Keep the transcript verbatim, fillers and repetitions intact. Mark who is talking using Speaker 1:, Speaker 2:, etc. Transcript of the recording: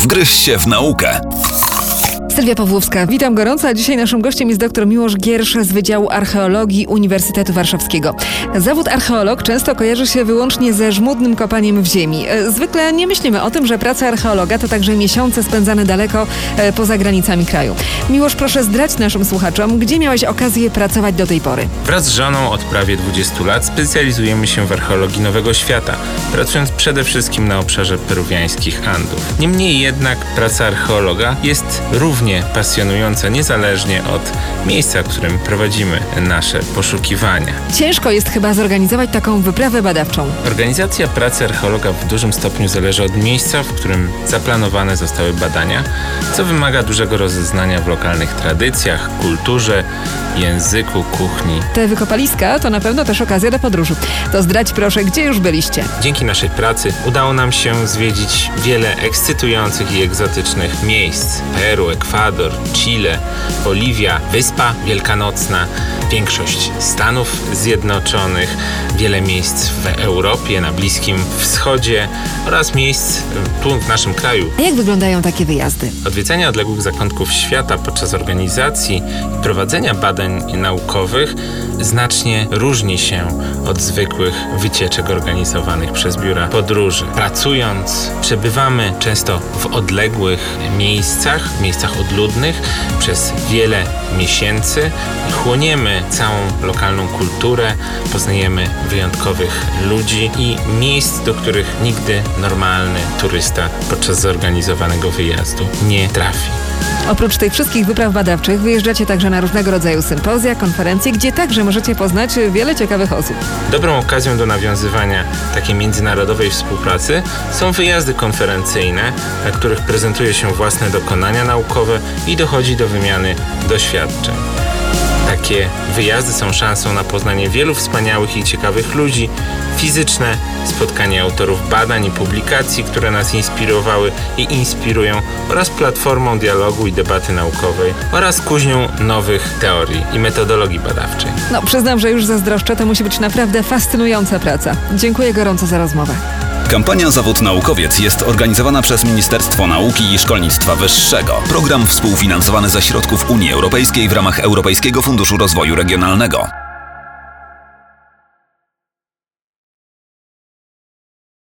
Speaker 1: Wgryź się w naukę.
Speaker 2: Sylwia Pawłowska, witam gorąco, a dzisiaj naszym gościem jest dr Miłosz Giersz z Wydziału Archeologii Uniwersytetu Warszawskiego. Zawód archeolog często kojarzy się wyłącznie ze żmudnym kopaniem w ziemi. Zwykle nie myślimy o tym, że praca archeologa to także miesiące spędzane daleko poza granicami kraju. Miłosz, proszę zdrać naszym słuchaczom, gdzie miałeś okazję pracować do tej pory?
Speaker 3: Wraz z żoną od prawie dwudziestu lat specjalizujemy się w archeologii Nowego Świata, pracując przede wszystkim na obszarze peruwiańskich Andów. Niemniej jednak praca archeologa jest równie pasjonująca, niezależnie od miejsca, w którym prowadzimy nasze poszukiwania.
Speaker 2: Ciężko jest chyba zorganizować taką wyprawę badawczą.
Speaker 3: Organizacja pracy archeologa w dużym stopniu zależy od miejsca, w którym zaplanowane zostały badania, co wymaga dużego rozeznania w lokalnych tradycjach, kulturze, języku, kuchni.
Speaker 2: Te wykopaliska to na pewno też okazja do podróży. To zdradź proszę, gdzie już byliście?
Speaker 3: Dzięki naszej pracy udało nam się zwiedzić wiele ekscytujących i egzotycznych miejsc. Peru, Ekwador, Chile, Boliwia, Wyspa Wielkanocna, większość Stanów Zjednoczonych, wiele miejsc w Europie, na Bliskim Wschodzie oraz miejsc tu w naszym kraju.
Speaker 2: A jak wyglądają takie wyjazdy?
Speaker 3: Odwiedzanie odległych zakątków świata podczas organizacji i prowadzenia badań naukowych znacznie różni się od zwykłych wycieczek organizowanych przez biura podróży. Pracując, przebywamy często w odległych miejscach, miejscach odludnych przez wiele miesięcy i chłoniemy całą lokalną kulturę, poznajemy wyjątkowych ludzi i miejsc, do których nigdy normalny turysta podczas zorganizowanego wyjazdu nie trafi.
Speaker 2: Oprócz tych wszystkich wypraw badawczych wyjeżdżacie także na różnego rodzaju sympozja, konferencje, gdzie także możecie poznać wiele ciekawych osób.
Speaker 3: Dobrą okazją do nawiązywania takiej międzynarodowej współpracy są wyjazdy konferencyjne, na których prezentuje się własne dokonania naukowe i dochodzi do wymiany doświadczeń. Takie wyjazdy są szansą na poznanie wielu wspaniałych i ciekawych ludzi, fizyczne spotkanie autorów badań i publikacji, które nas inspirowały i inspirują, oraz platformą dialogu i debaty naukowej oraz kuźnią nowych teorii i metodologii badawczej.
Speaker 2: No, przyznam, że już zazdroszczę, to musi być naprawdę fascynująca praca. Dziękuję gorąco za rozmowę.
Speaker 1: Kampania Zawód Naukowiec jest organizowana przez Ministerstwo Nauki i Szkolnictwa Wyższego. Program współfinansowany ze środków Unii Europejskiej w ramach Europejskiego Funduszu Rozwoju Regionalnego.